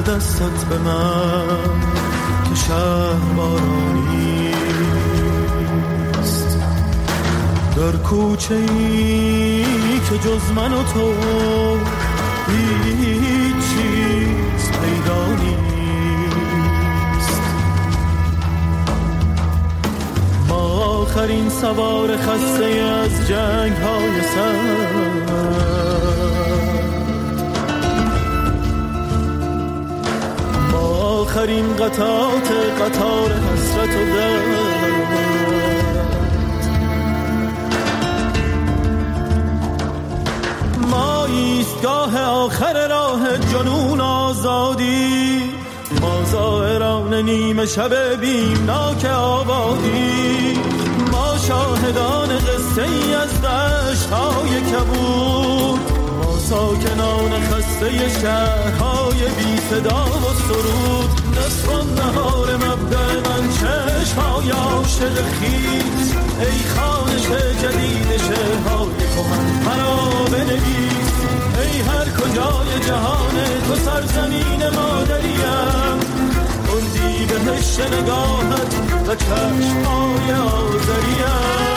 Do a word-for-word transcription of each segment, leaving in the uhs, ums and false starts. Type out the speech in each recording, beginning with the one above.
دستت به من که شهر بارانیست، در کوچه ای که جز من و تو هیچ چیز پیدا نیست. ما آخرین سوار خسته از جنگ های سر، آخرین قطعات قطار حسرت و درد. ما ایستگاه آخر راه جنون آزادی، ما زائران نیمه شب بیمناک آبادی، ما شاهدان قصه ای از دشت‌های کبود، ما ساکنان خسته شهرهای بی صدا و سرود. نصف النهار مبدأ من چشم‌های عاشق خیز، ای خوانش جدید شعرهای کهن مرا بنویس. ای هر کجای جهان تو سرزمین مادریم، اردی بهشت نگاهت و چشم‌های آذریم.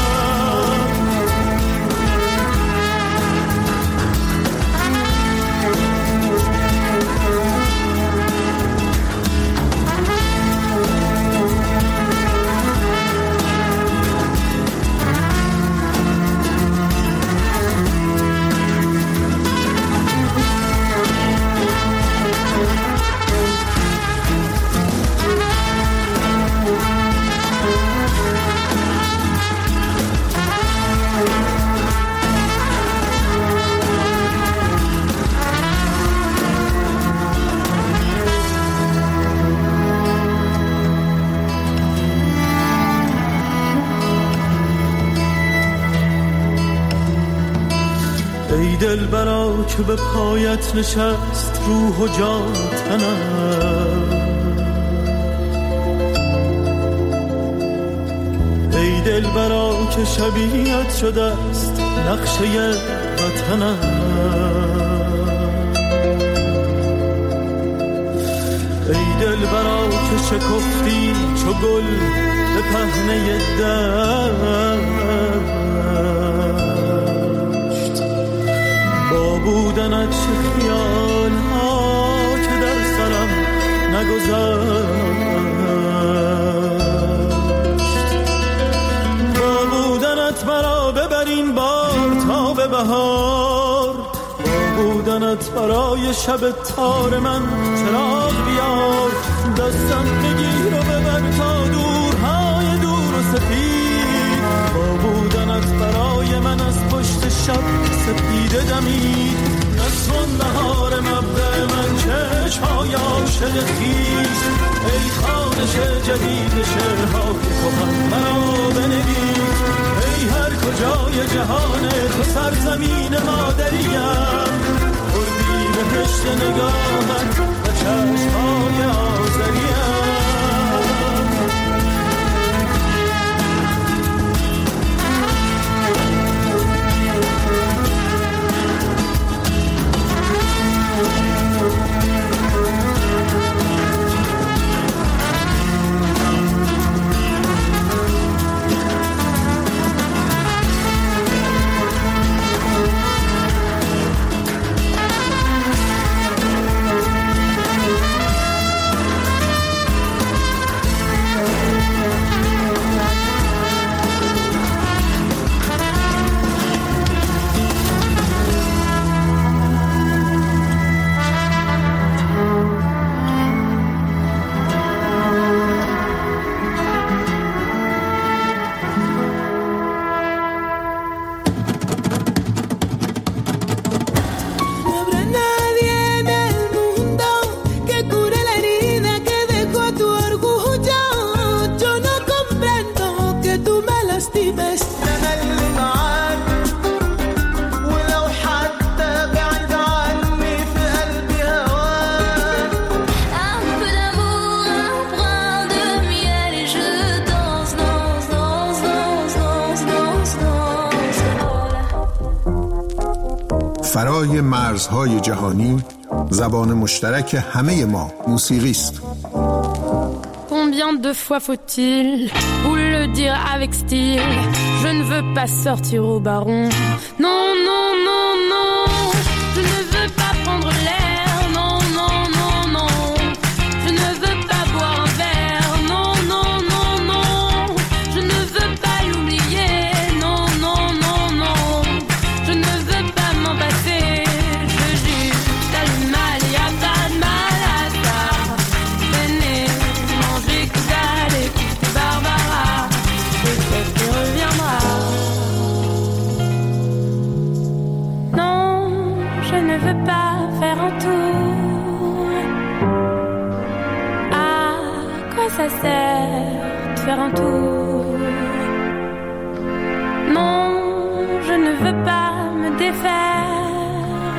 ای دلبرا که به پایت نشست روح و جان تنم، ای دلبرا که شبیهت شده است نقشه وطنم. ای دلبرا که شکفتی چو گل به پهنه دشت، با بودنت چه خیال ها که در سرم نگذشت. با بودنت مرا ببرین بار تا به بهار، با بودنت برای شب تار من چراغ بیار. دستم بگیر و ببر تا دورهای دور و سفید، با بودنت برای من از پشت شب سپیده دمید. نصف النهار مبدأ من چشم‌های عاشق خیز، ای خوانش جدید شعرهای کهن مرا بنویس. ای هر کجای جهان تو سرزمین مادریم، اردی بهشت نگاهت و چشم‌های آذریم. فرای مرزهای جهانی زبان مشترک همه ما موسیقی است. Combien de fois faut-il vous le dire avec style? Je ne veux pas sortir au baron. Non, non, non, non. Je ne veux pas prendre l'air. Non, non, non, non. Je ne veux pas boire un verre. Non, non, non, non. Je ne veux pas l'oublier. Non, non, non, non. Je ne veux pas m'en passer. Je jure, t'as le mal, y a pas de mal à ça. Venez manger que dalle, écoute Barbara. Peut-être qu'il reviendra. Non, je ne veux pas faire un tour. À quoi ça sert de faire un tour? Non, je ne veux pas me défaire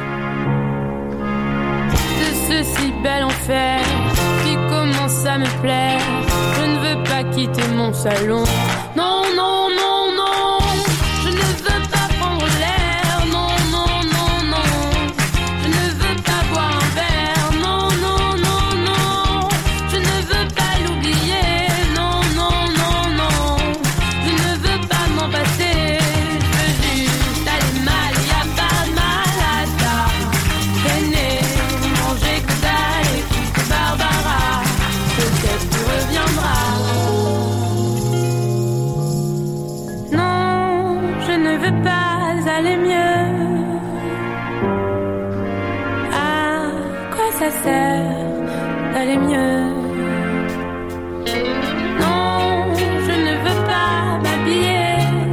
de ce si bel enfer qui commence à me plaire. Je ne veux pas quitter mon salon. Non, non, non, non. Je ne veux pas prendre l'air. Non, non, non, non. Je ne veux pas boire un verre. Non, non, non, non. Je ne veux pas l'oublier. Non, non, non, non. Je ne veux pas m'en passer. Je jure, t'as les mal, y a pas de mal à ça. Venez manger que dalle, écoute Barbara. Peut-être tu reviendras. Non, je ne veux pas aller mieux. À quoi ça sert d'aller mieux? Non, je ne veux pas m'habiller,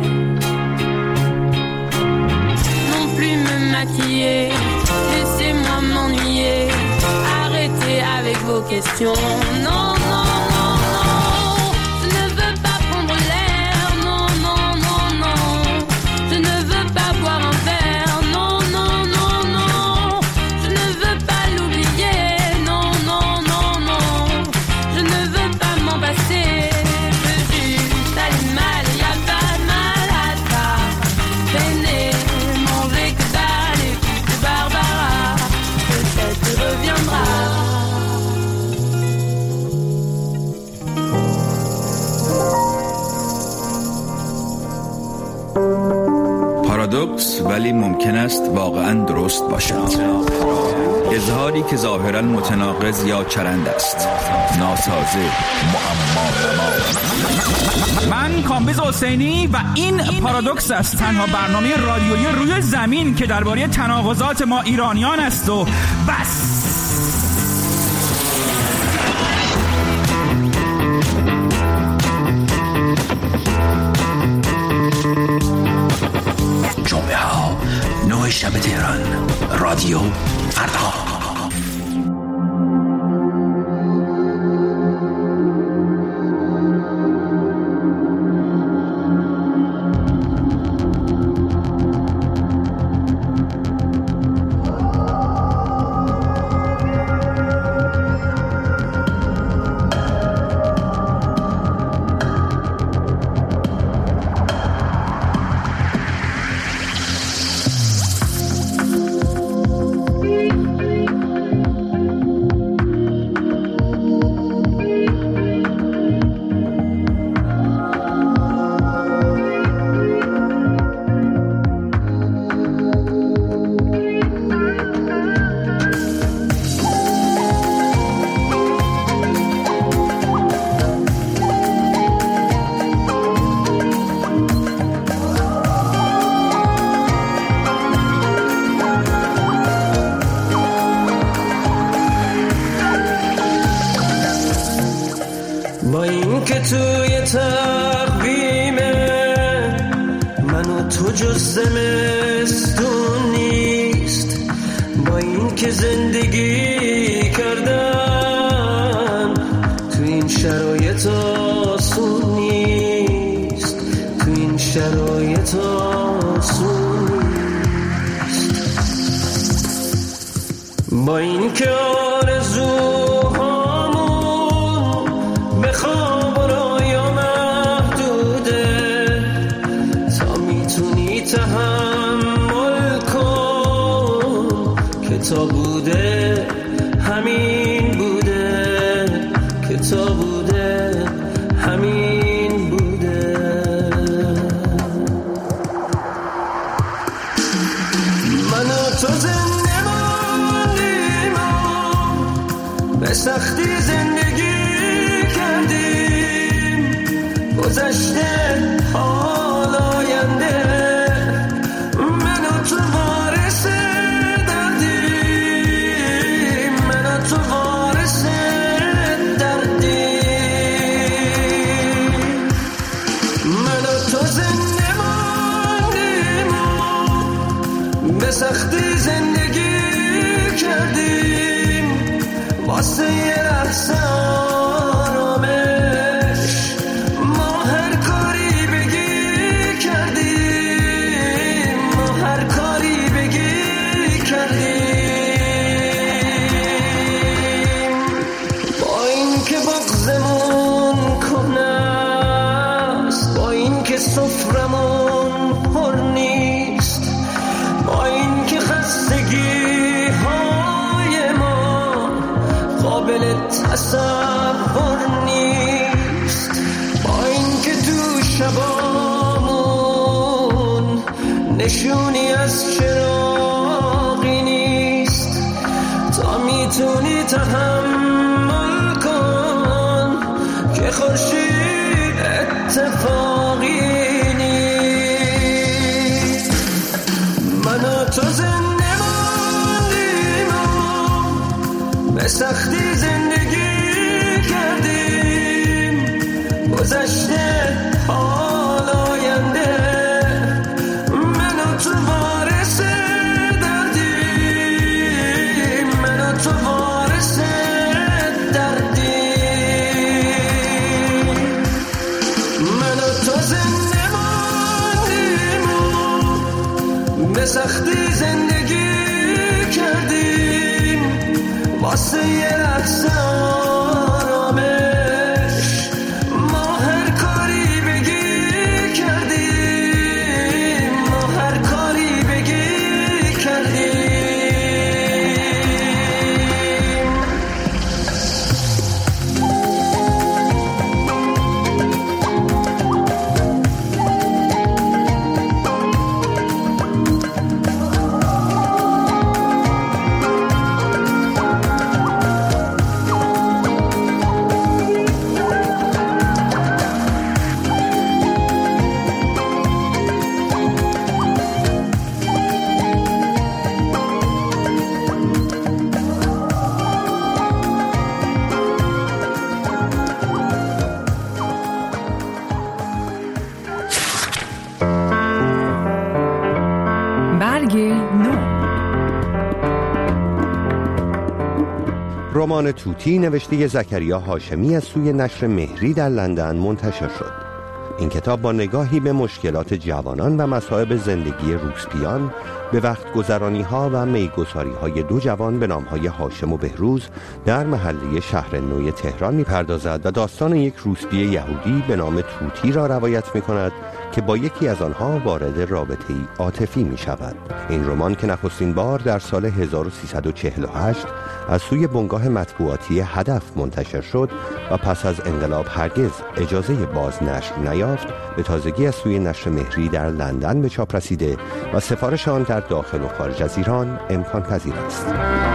non plus me maquiller. Laissez-moi m'ennuyer. Arrêtez avec vos questions. Non, non, non, non. Je ne veux pas prendre l'air. Non, non, non, non. Je ne veux pas boire un verre. Non, non, non, non. Je ne veux pas l'oublier. Non, non, non, non. Je ne veux pas m'en passer. Je jure, t'as le mal, y a pas de mal à ça. Venez manger que dalle, écoute Barbara. Peut-être tu reviendras. پارادوکس ولی ممکن است واقعاً درست باشد. اظهاری که ظاهراً متناقض یا چرند است، ناسازه، معما نما. من کامبیز حسینی و این پارادوکس است، تنها برنامه رادیویی روی زمین که درباره تناقضات ما ایرانیان است و بس. جمعه ها نه شب تهران، رادیو فردا. با این که توی تقویمه من و تو جز زمستون نیست، با این که زندگی کردن تو این شرایط آسون نیست، تو این شرایط آسون نیست، با این که آرزوهامون به خواب و رویا محدوده، تا میتونی تحمل کن که تا بوده سختی زندگی کردیم، گذشته حال آینده، من و تو وارث دردیم، من و تو وارث دردیم، من و تو زنده ماندیم و به سختی زندگی کردیم، واسه یه لحظه آرامش ما هر کاری بگی کردیم، ما هر کاری بگی کردیم، با این که بغضمون کنه است، با این که سفرمون پر نیست، با این که خستگی های ما قابل تصور نیست، با این که تو شبامون نشونی از چراغی نیست، تا میتونی تحمل کن که خورشید اتفاقی نیست، من و تو زنده ماندیم و به سختی زندگی کردیم، گذشته حال آینده، من و تو وارث دردیم، من و تو وارث دردیم، من و تو زنده ماندیم و به سختی زندگی کردیم، واسه یه لحظه آرامش ما هر کاری بگی کردیم، ما هر کاری بگی کردیم. رمان توتی نوشته زکریا هاشمی از سوی نشر مهری در لندن منتشر شد. این کتاب با نگاهی به مشکلات جوانان و مصائب زندگی روسپیان به وقت گذرانی ها و میگساری های دو جوان به نام های هاشم و بهروز در محله شهر نو تهران می پردازد و داستان یک روسپی یهودی به نام توتی را روایت می کند که با یکی از آنها وارد رابطه‌ای عاطفی می شود. این رمان که نخستین بار در سال هزار و سیصد و چهل و هشت از سوی بنگاه مطبوعاتی هدف منتشر شد و پس از انقلاب هرگز اجازه بازنشر نیافت، به تازگی از سوی نشر مهری در لندن به چاپ رسیده و سفارش آن در داخل و خارج از ایران امکان پذیر است.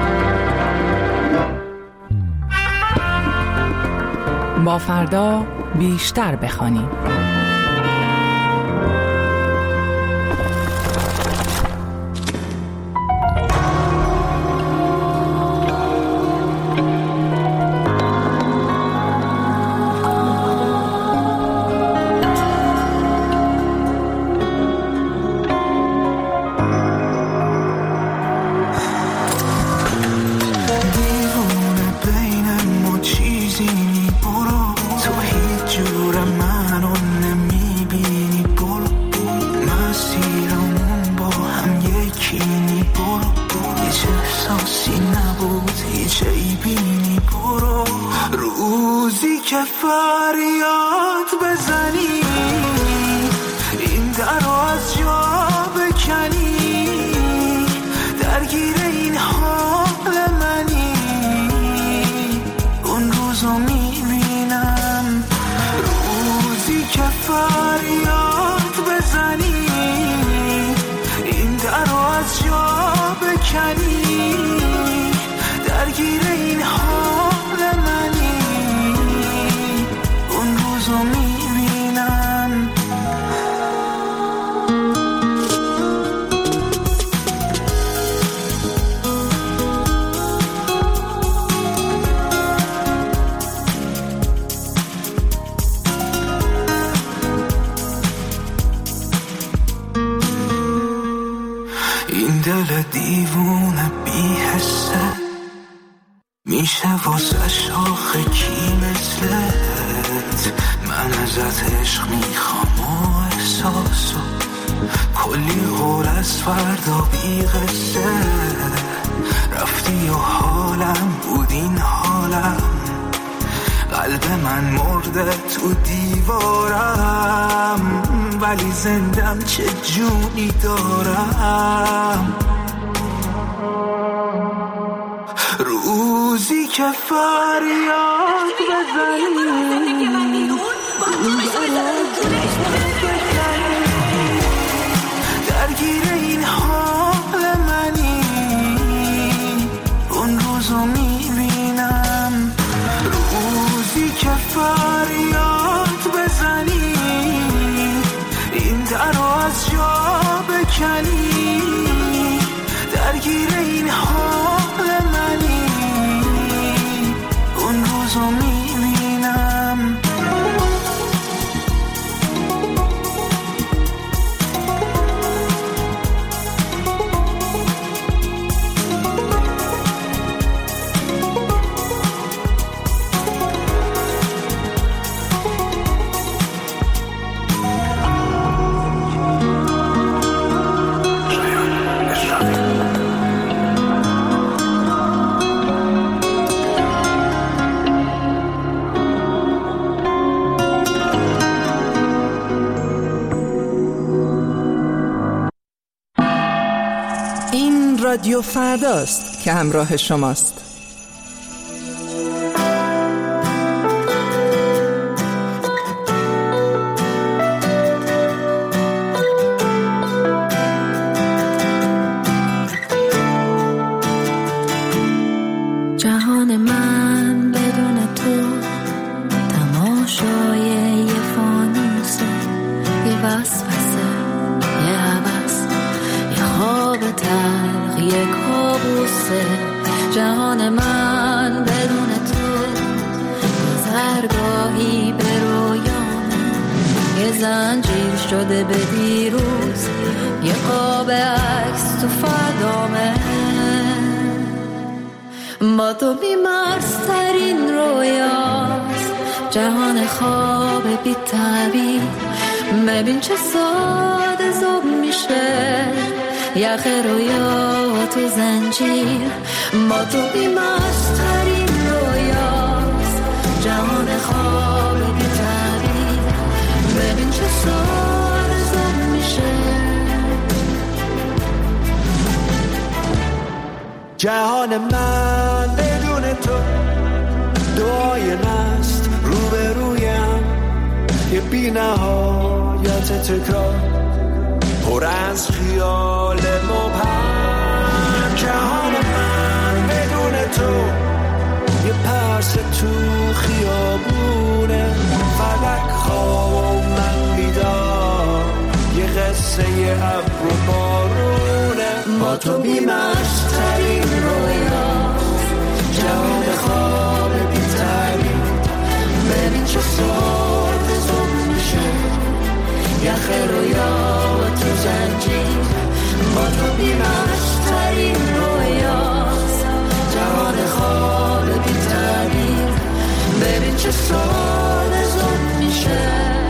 با فردا بیشتر بخوانیم. درگیر این حال میشه واسه شاخه کی مثلت؟ من ازت عشق میخوام و احساسو کلی غور از فردا بی قصه رفتی و حالم بود این حالم قلب من مرده تو دیوارم ولی زندم چه جونی دارم روزی که فریاد بزنی درگیر این حال منی اون روزو میبینم روزی که فریاد بزنی این درو از جا بکنی درگیر این حال منی اون روزو میبینم رادیو فرداست که همراه شماست. جهان من بدون تو تماشای یه فانوسه، یه وسوسه، یه هوس، یه خواب تلخ، یه کابوسه. جهان من بدون تو زرگاهی به رویامه، یه زنجیر شده به دیروز، یه قاب عکس تو فردامه. با تو بیمارسترین رویاست، جهان خواب بی تعبیر. ببین چه ساده زوب میشه یخ رویا تو زنجیر. با تو بیمارسترین رویاست، جهان خواب بی تعبیر. ببین چه ساده زوب میشه. جهان من بدون تو دعای نست روبرویم، یه بی نهایت تکرار پر از خیال مبهم. جهان من بدون تو یه پرس تو خیابونه، فلک خواب و من بیدار، یه قصه یه ابر و بارونه. با تو بیمشترین رویاست، جهان خواب بی تعبیر. ببین چه ساده زوب میشه یخ رویا تو زنجیر. با تو بیمشترین رویاست، جهان خواب بی تعبیر. ببین چه ساده زوب میشه،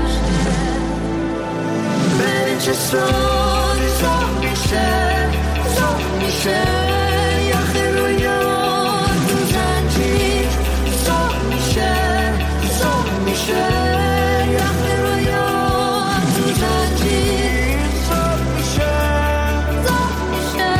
ببین چه ساده زوب میشه، زوب میشه یخ رویا تو زنجیر. زوب میشه، زوب میشه یخ رویا تو زنجیر. زوب میشه، زوب میشه.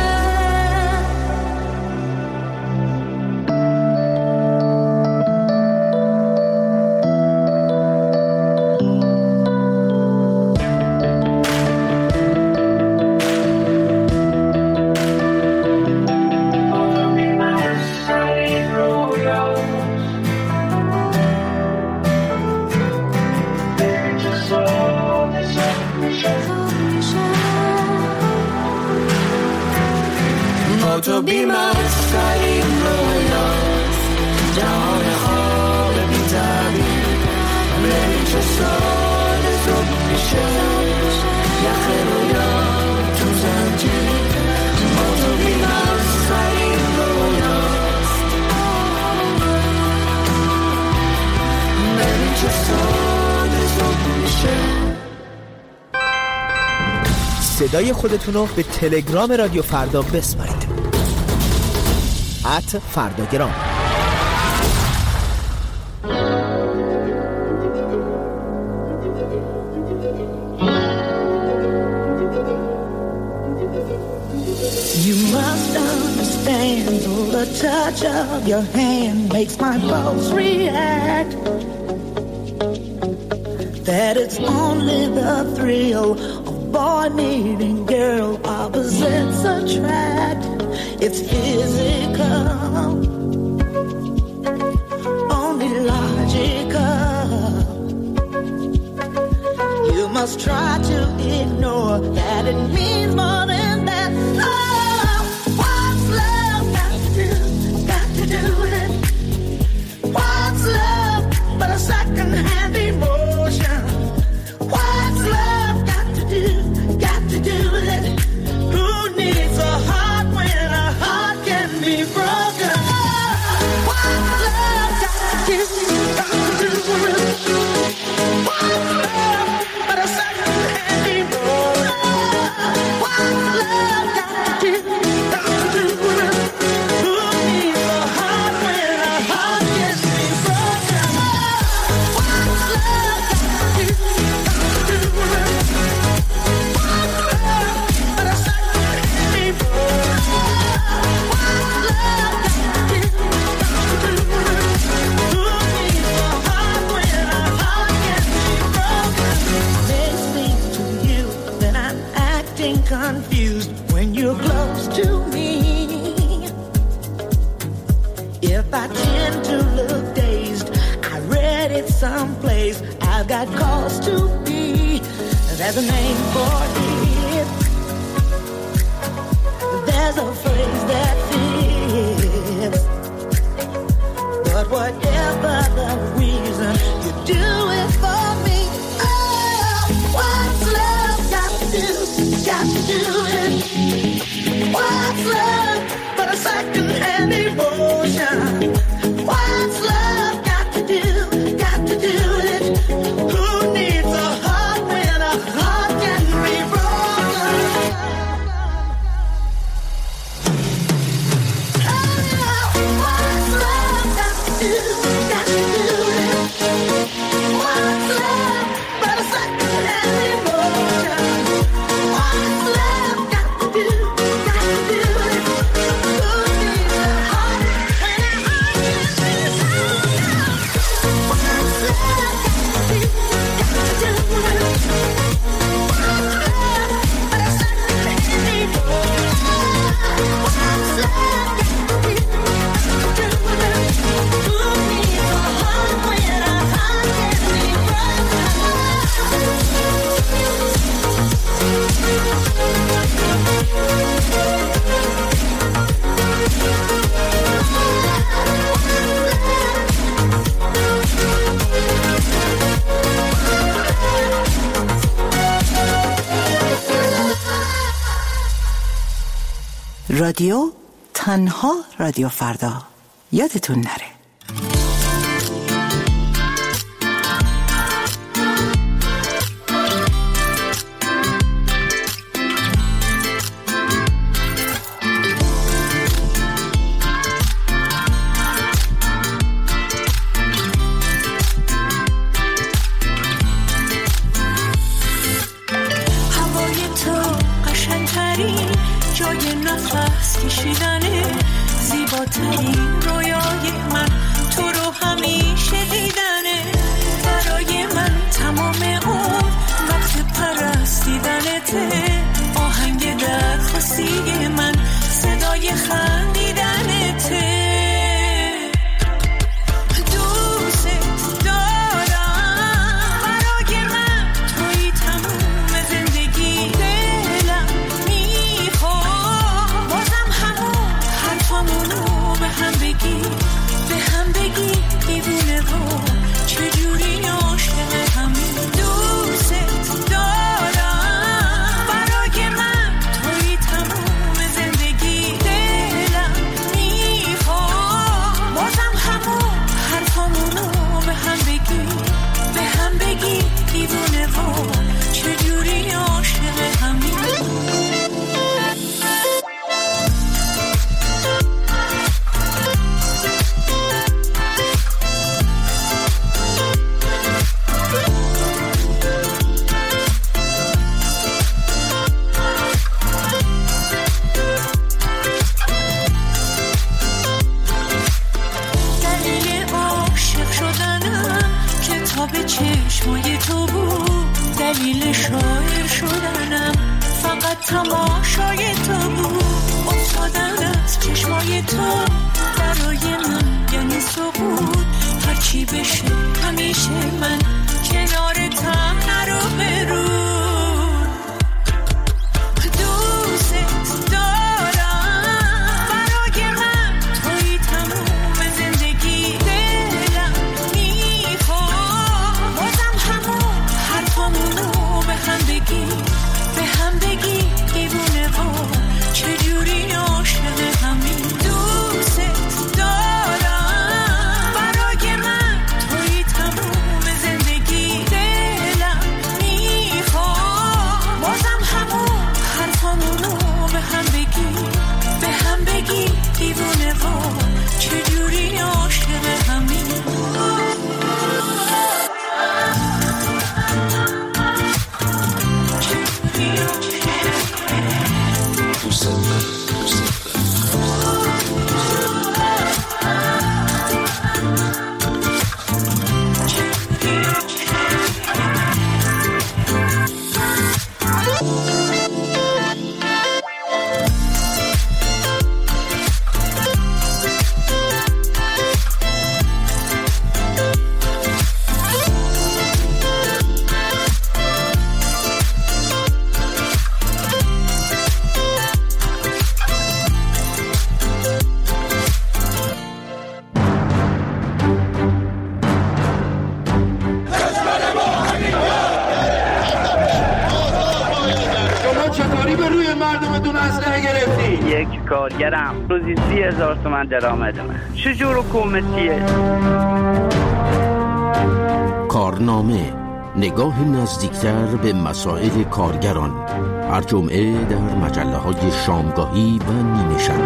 تو بیمارسترین رویاست، جهان خواب بی تعبیر. ببین چه ساده زوب میشه یخ رویا تو زنجیر. با تو بیمارسترین رویاست، صدای خودتون رو به تلگرام رادیو فردا بسپارید. ات فرداگرام. You must understand, the touch of your hand makes my pulse react. That it's only the thrill of boy meeting girl opposites attract. It's physical, only logical. You must try to ignore that it means more than that. Oh, what's love got to do, got to do with it? What's love but a second-hand emotion? What's love got to do, got to do with it? Who needs a heart when a heart can be broken? What's love got to do, got to do with it? What's love but a second-hand emotion? What's love got to do, got to do with it? Who needs a heart when a heart can be broken? What's love got to do, got to do with it? What's love but a second-hand emotion? What's love got to do, got to do with it? Who needs a heart when a heart can be broken? Makes things to you that I'm acting confused when you're close to me. If I tend to look dazed, I read it someplace. I've got cause to be. There's a name for it. There's a phrase that fits. But whatever the reason, you do it for me. Oh, what's love got to do, got to do it? What's love but a second-hand emotion? What's love got to do, got to do it? Who needs a heart when a heart can be broken? Oh, what's love got to do, got to do it? What's love but a second-hand emotion? What's love got to do, got to do it? Who needs a heart when a heart can be broken? What's love got to do, got to do it? What's love but a second-hand emotion? What's love got to do, got to do it? Who needs a heart when a heart can be broken? رادیو تنها رادیو فردا. یادتون نره. هوای تو قشنگترین جای نفس کشیدنه، زیباترین رویای من تو رو همیشه دیدنه. برای من تمام اون وقت پرستیدنته، آهنگ درخواستی من صدای خندیدنته. دوست دارم، برای من توی تموم زندگی. دلم میخواد بازم همون حرفامونو به هم بگیم. خواب چشمای تو بود، دلیل شاعر شدنم فقط تماشای تو بود. افتادن از چشمای تو برای من یعنی سقوط، هرچی بشه همیشه من کنارتم نرو برو. دوست دارم برای من توی تموم زندگی، دلم میخواد بازم همون حرفامونو به هم بگی، به هم بگی دیوونه و چجوری عاشق همین. دوست دارم برای من توی تموم زندگی، دلم میخواد بازم همون حرفامونو به هم بگی، به هم بگی دیوونه و چجوری عاشق همین. کارگرم روزی سی هزار تومن درآمدمه. چجور حکومتیه؟ کارنامه، نگاه نزدیکتر به مسائل کارگران، هر جمعه در مجله های شامگاهی و نیمه شب.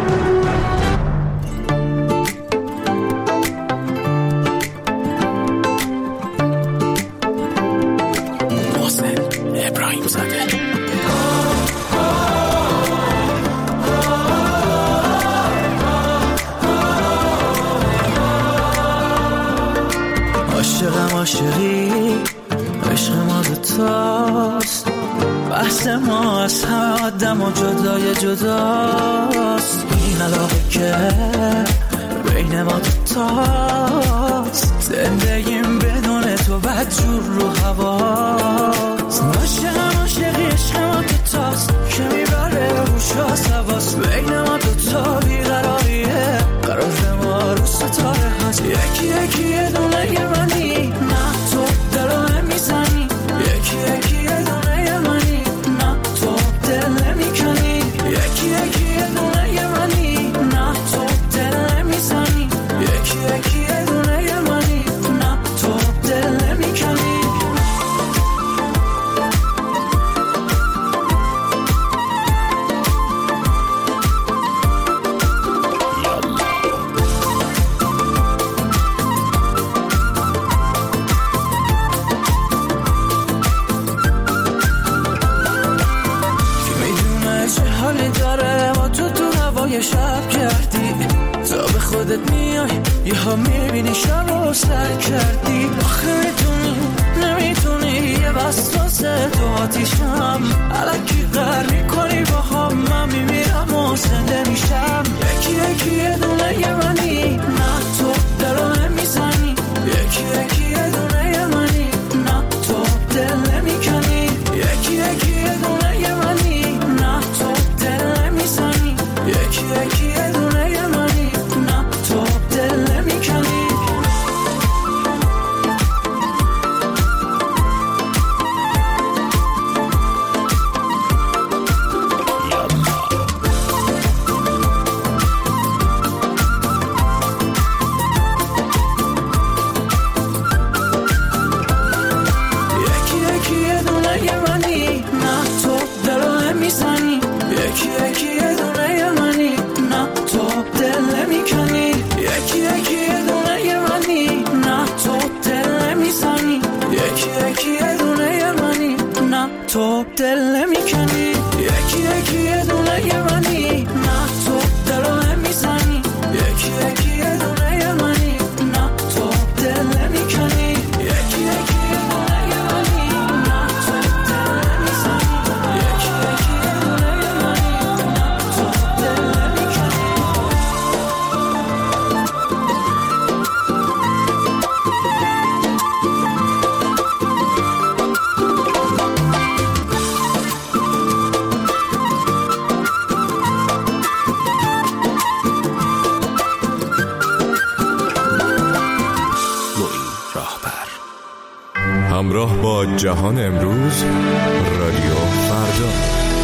محسن ابراهیم زاده. عاشقم عاشقی عشق ما دوتاست، بحث ما از همه آدم و جدای جداست. این علاقه که بین ما دوتاست، زندگیم بدون تو بدجور رو هواست. عاشقم عاشقی عشق ما دوتاست که میبره روش آسواست. بین ما دوتا بیقراریه، قرار ما رو ستاره هست. یکی یکی یه دونه یه منی، نه تو دلو نمیزنی. یکی یکی یه دونه یه منی، نه تو دل نمیکنی. یکی یکی یه دونه یه منی، نه تو دل نمیزنی. یکی یکی یه دونه یه منی، نه تو دل نمیکنی. شب کردی تا به خودت میای، یه ها میبینی شب رو سر کردی. آخه میتونی نمیتونی یه وسوسه تو آتیشم، الکی قهر میکنی با هم. من میمیرم و زنده میشم. یکی یکی یه دونه یه منی، نه تو دلو نمیزنی. یکی یکی یه دونه یه منی، نه تو دل نمیکنی. یکی یکی یه دونه یه منی، نه تو دل نمیزنی. یکی یکی یه دونه یه منی، نه تو دل نمیکنی. یکی یکی یه دونه یه منی، نه تو دل نمیزنی. یکی یکی یه دونه یه منی، نه تو دل نمیکنی. یکی یکی یه دونه یه منی، نه تو دل نمیزنی. یکی یکی یه دونه یه منی، نه تو دل نمیکنی. یکی یکی یه دونه یه منی، نه تو دل نمیزنی. یکی یکی یه دونه یه منی، نه تو دل نمیکنی. همراه با جهان امروز، رادیو فردا.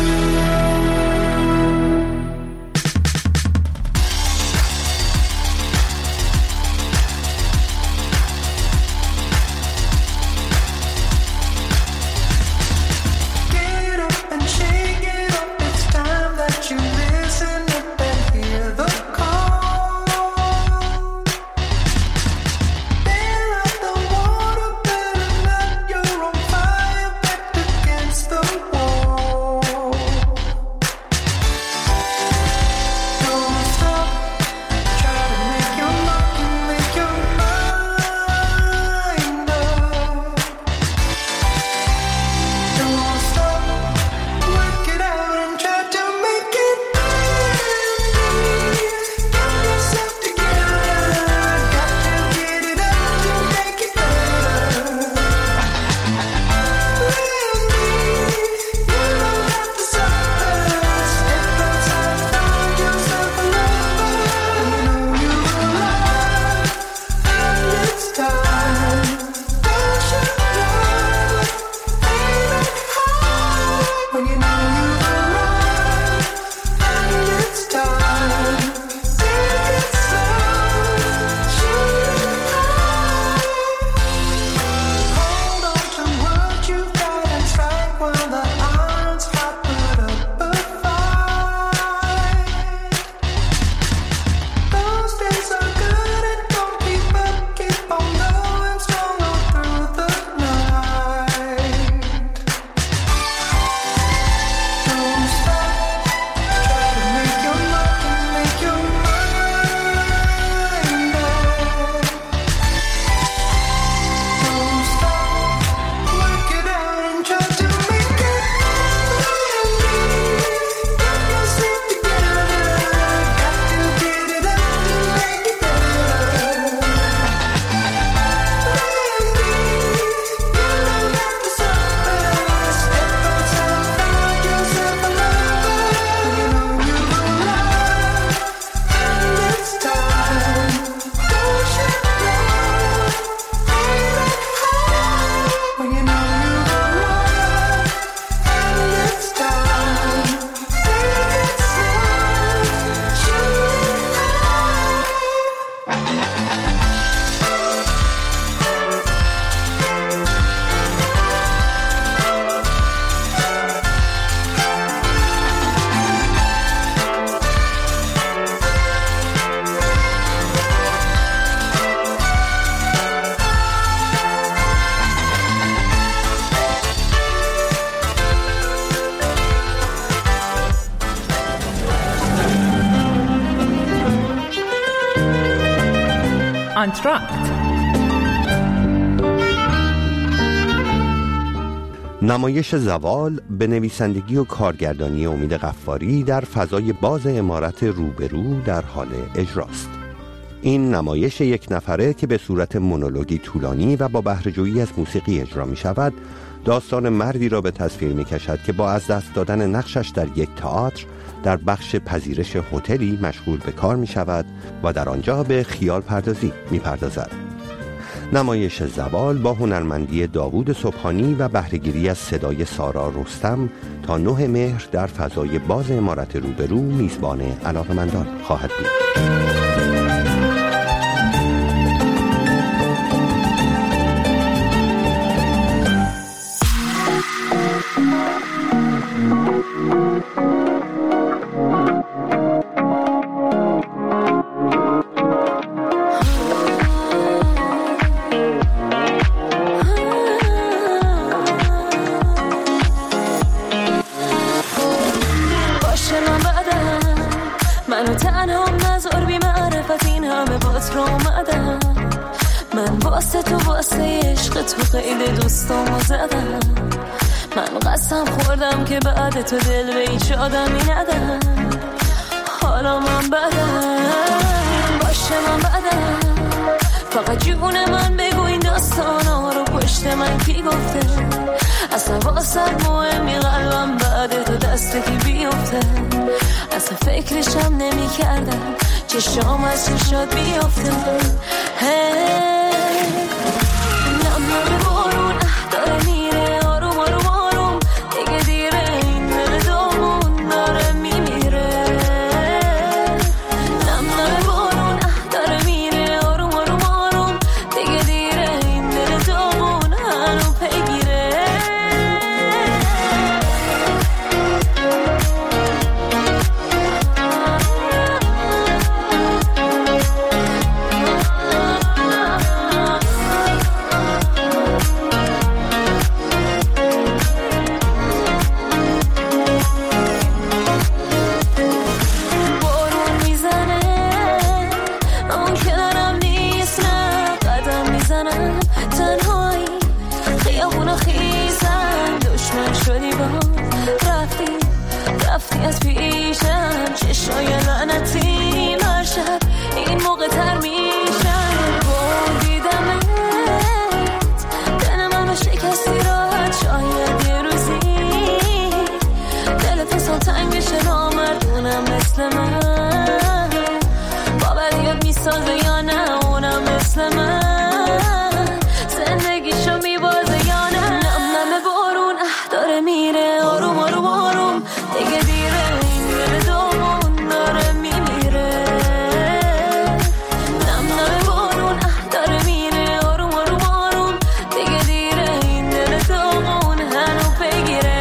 آنتراکت. نمایش زوال به نویسندگی و کارگردانی امید غفاری در فضای باز عمارت روبرو در حال اجراست. این نمایش یک نفره که به صورت مونولوگی طولانی و با بهره‌جویی از موسیقی اجرا می شود، داستان مردی را به تصویر می کشد که با از دست دادن نقشش در یک تئاتر در بخش پذیرش هتلی مشغول به کار می شود و در آنجا به خیال پردازی می پردازد. نمایش زوال با هنرمندی داوود صبحانی و بهره‌گیری از صدای سارا رستم تا نه مهر در فضای باز عمارت روبرو میزبان علاقه‌مندان خواهد بود. من واسه تو واسه عشق تو قید دوستامو زدم، من قسم خوردم که بعد تو دل به هیچ آدمی ندم. حالا من بدم باشه، من بدم، فقط جون من بگو این داستانا رو پشت من کی گفته؟ اصلا واسه مهمی قلبم بعد تو دسته کی بیفته؟ اصلا فکرشم نمی کردم چشام از چشات بیفته. هی نم نم بارون رفتی از پیشم، چشای لعنتی مرشب این موقع تر میشم. بردیدمت دل منو شکستی راحت، شاید یه روزی دلت اصلا تنگ بشه نامردونم مثل من. باوریت میسازه یا نه اونم مثل من، زندگیشو میبازه یا نه. نم نم بارون اه داره میره آروم آروم آروم، دیگه دیره این دل دامون داره میمیره. نم نم بارون اه داره میره آروم آروم آروم، دیگه دیره این دل دامون هنو بگیره.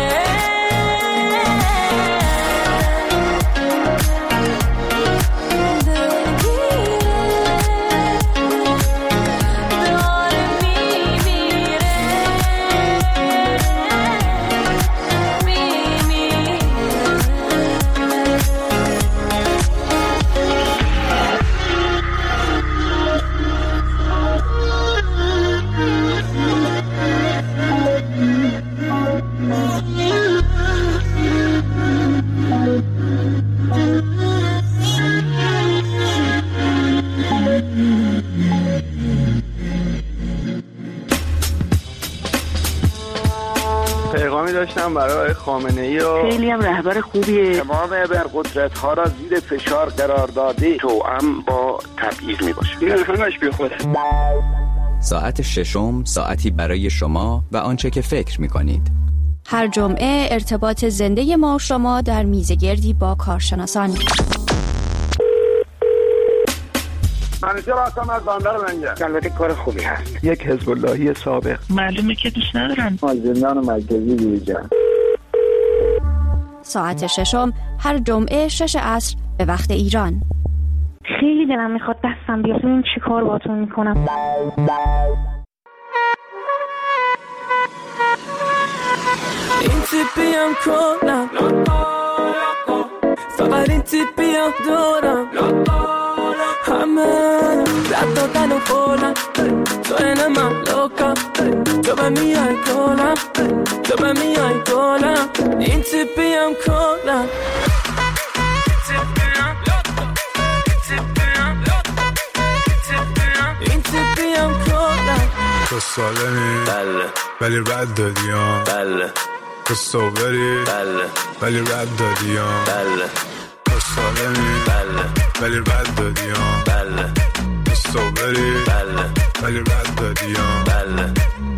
پیغامی داشتم برای خامنه‌ای و خیلی هم رهبر خوبیه. تمام ابرقدرت ها را زیر فشار قرار داده، توأم با تبعیض می باشه. این همش بی خوده. ساعت ششم ساعتی برای شما و آنچه که فکر می کنید. هر جمعه ارتباط زنده ما و شما در میزگردی با کارشناسان. منیجر هستم از بندر منجر. البته کار خوبی هست. یک حزب اللهی سابق. معلومه که دوست ندارم. از زندان مرکزی بیرون. ساعت ششم هر جمعه شش عصر به وقت ایران. خیلی دلم میخواد دستم بیاد ببین چی کار باهاتون میکنم. این تیپیم کنم فقط این تیپیم دارم، همه رد دادن و بولم تو این من لوکم، تو به میای گلم، تو به میای گلم. این تیپیم کنم این تیپیم کنم. تو سالمی بله ولی رد دادیم بله، تو صوبری بله ولی رد دادیم بله، تو سالمی بله ولی رد دادیم بله، تو صوبری بله ولی رد دادیم بله.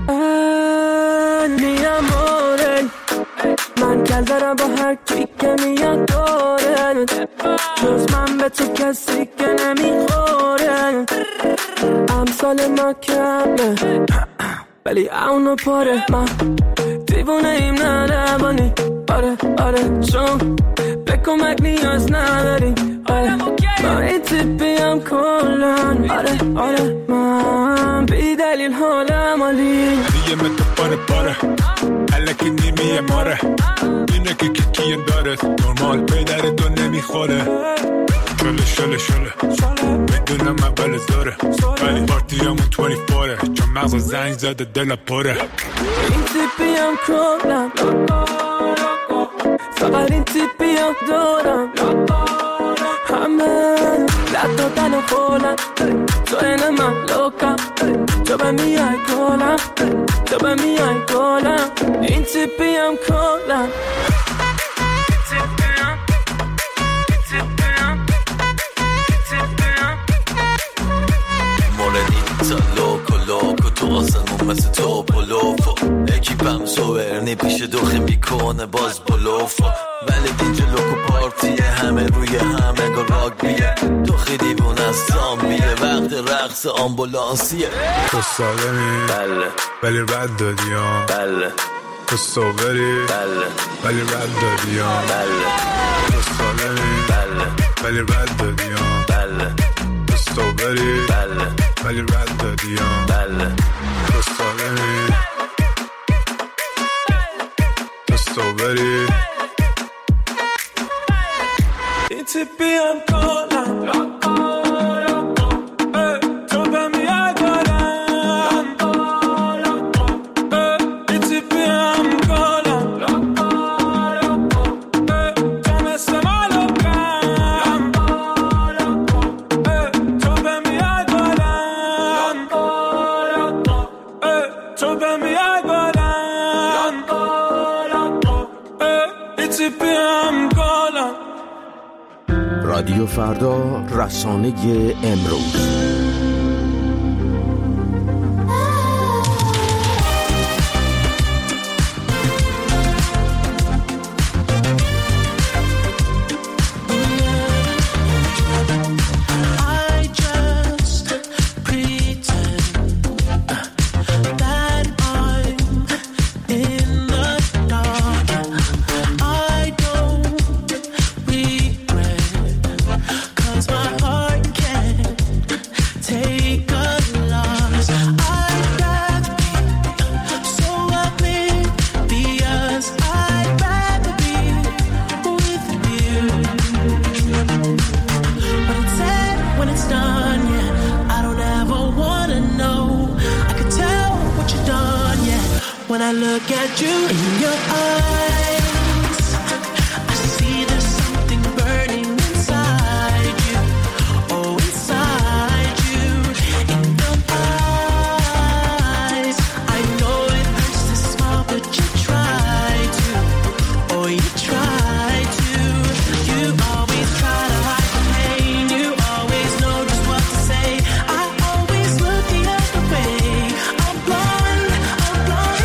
می امore من کل دارم با هر کی که میاد داره، جز من به تو کسی که نمیخوره. امثال ما کمه ولی اونو پاره، من دیوونه ایم نه روانی. آره آره چون به کمک نیاز نداری. آره من این تیپیم کلن. آره آره من بی دلیل حالم عالی. دیگه من تو پاره پاره الکی نیمیه ماره، اینه که کیکیم داره نرمال پیدر تو نمیخوره. شله شله شله میدونم اول زاره ولی پارتی همون بیست و چهاره، چون مغز زنگ زده دل پره. این تیپیم کلن فقط این تیپیم دارم، همه رد دادن و بولن تو این من لوکم، تو به میای گلم، تو به میای گلم. این تیپیم کلن موردی تا لوک و لوک و تو آسمون مثل تو پلوفو، اکیپم سوورنی پیش دوخی میکنه باز پلوفو، ولی اینجا لوک و پارتیه همه روی همه گا راگبیه، دوخی دیوون از زامبیه وقت رقص آمبولانسیه. تو سالمی بله ولی رد دادیم بله، تو صوبری بله ولی رد دادیم بله، تو سالمی بله ولی رد دادیم بله، تو صوبری بله ولی رد دادیم بله، تو سالمی تو صوبری. این تیپیم کلن تو به میای گلم، این تیپیم کلن تو تیپ همکالم. رادیو فردا، رسانه امروز. When I look at you in your eyes, I see there's something burning inside you. Oh, inside you, in your eyes. I know it hurts to smile, but you try to. Oh, you try to. You always try to hide the pain. You always know just what to say. I always look the other way. I'm blind, I'm blind.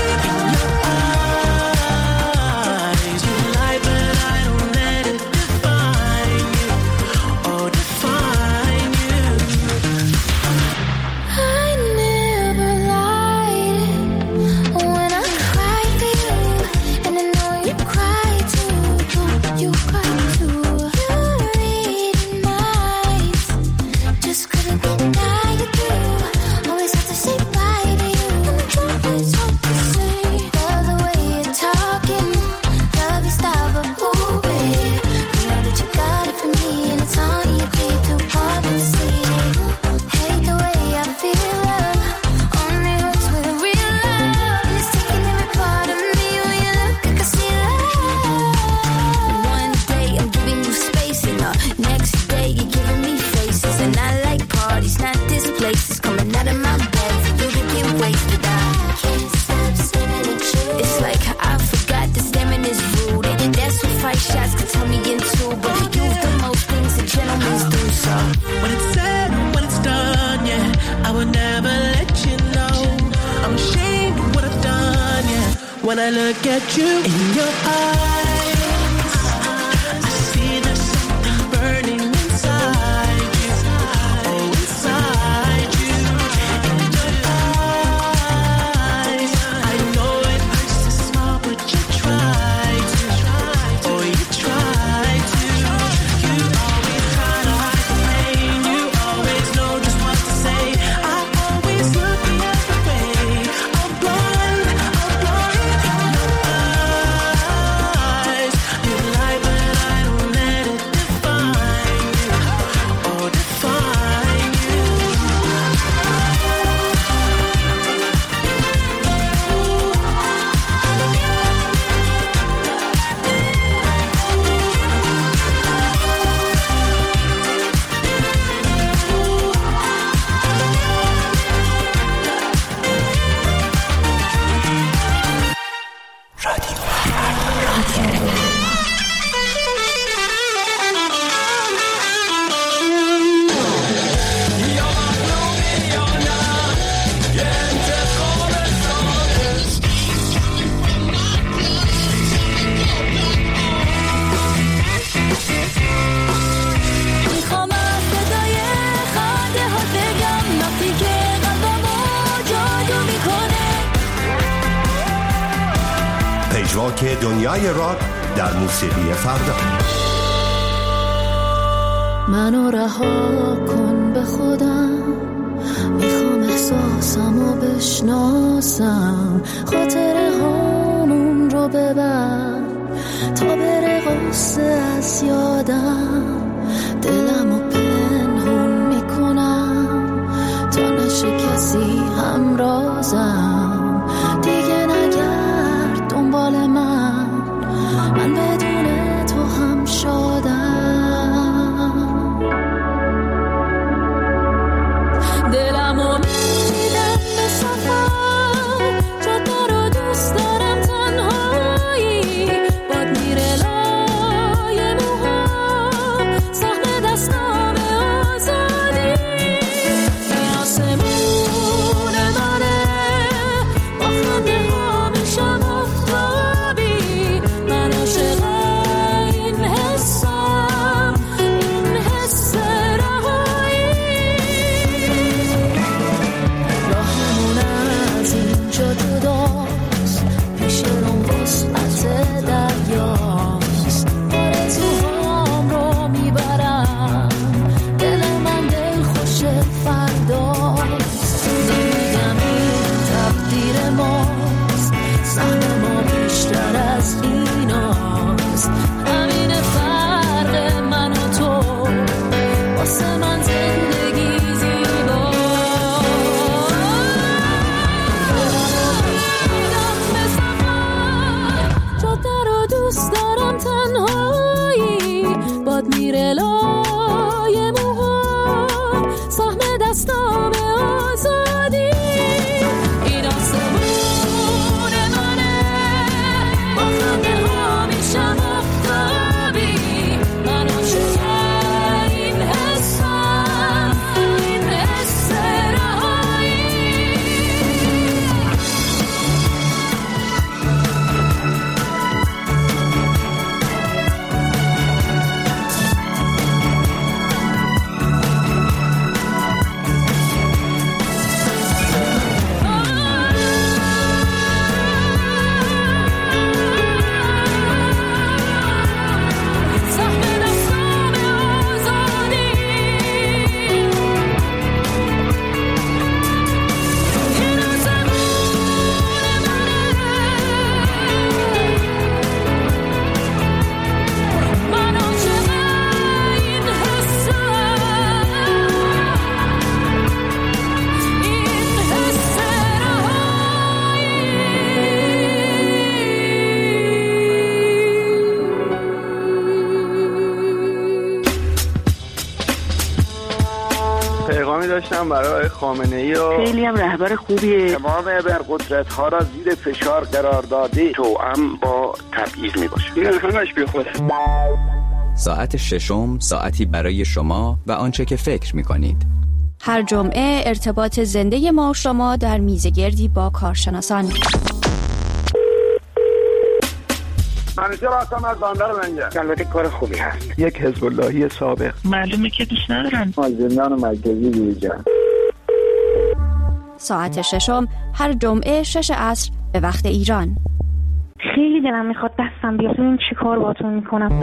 When I look at you in your eyes, I see there's something burning inside you. Oh, inside you, in your eyes. I know it hurts to smile, but you try to. Oh, you try to. You always try to hide the pain. You always know just what to say. I always look the other way. I'm blind, I'm blind. پژواک دنیای راک در موسیقی فردا. منو رها کن به خودم، میخوام احساسمو بشناسم، خاطره هامون رو ببر تا بره غصه از یادم، دلمو پنهون میکنم تا نشه کسی همرازم، دیگه نگرد دنبال من، من بدون تو هم شادم. دلمو میدم به سفر، جاده رو دوست دارم تنهایی، باد میره برای خامنه‌ای و خیلی هم رهبر خوبیه. تمام ابرقدرت ها را زیر فشار قرار داده توأم با تبعیض میباشه. این همش بی خوده. ساعت ششم ساعتی برای شما و آنچه که فکر می‌کنید. هر جمعه ارتباط زنده ما و شما در میزگردی با کارشناسان. منیشه راستم از باندر منجه. البته کار خوبی هست. یک حزب اللهی سابق. معلومه که دوست ندارن. از زندان مرکزی بیرون. ساعت ششم هر جمعه شش عصر به وقت ایران. خیلی دلم میخواد دستم بیاد. این چی کار باتون میکنم؟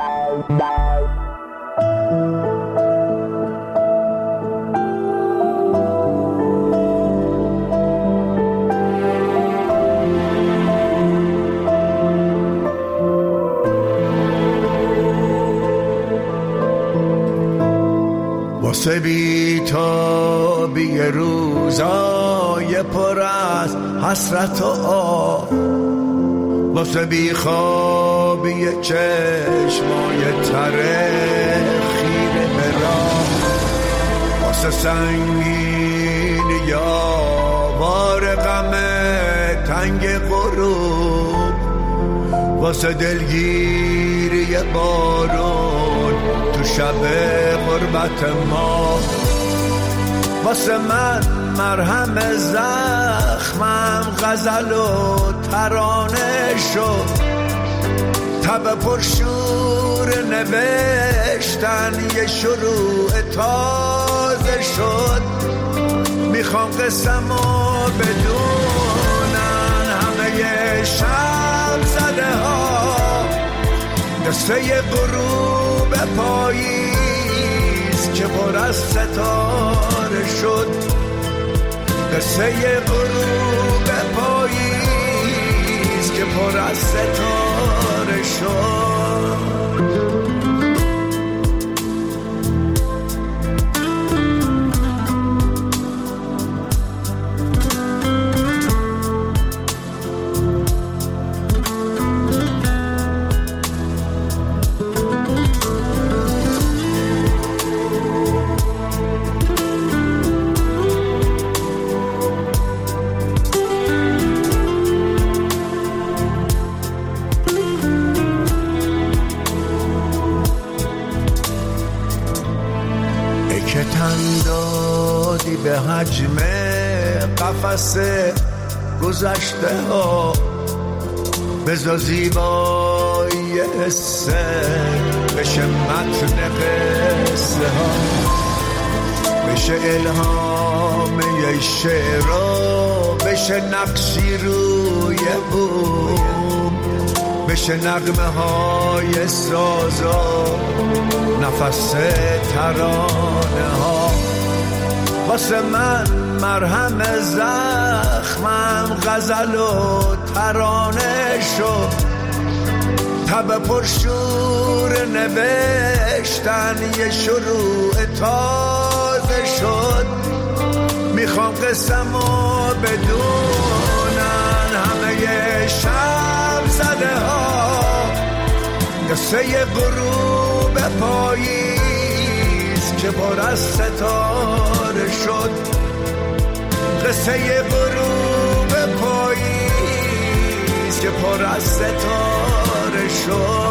واسه بی تا بی روزای پر از حسرت و آه، واسه بی خوابی چشمای تره خیره براه، واسه سنگین یا بار غم تنگ غروب، واسه دلگیری بارون تو شب غربت ما، واسه من مرهم زخمم غزل و ترانه شد، تب پرشور نوشتن یه شروع تازه شد، میخوام قسمو بدونن همه شب زده ها، قصه غروب پاییز که پر از ستاره شد، قصه غروب پاییز که پر از ستاره شد. که تن دادی به حجم قفس گذشته ها، بذار زیبایی حسه بشه متن قصه ها، بشه الهام یه شعرها، بشه نقشی روی بوم، بشه نغمه های سازا نفس ترانه ها، واسه من مرهم زخمم غزل و ترانه شد، تب پرشور نوشتن یه شروع تازه شد، میخوام قسمو بدونن همه شب زده ها، قصه غروب پاییز که پر از ستاره شد، قصه غروب پاییز که پر از ستاره شد.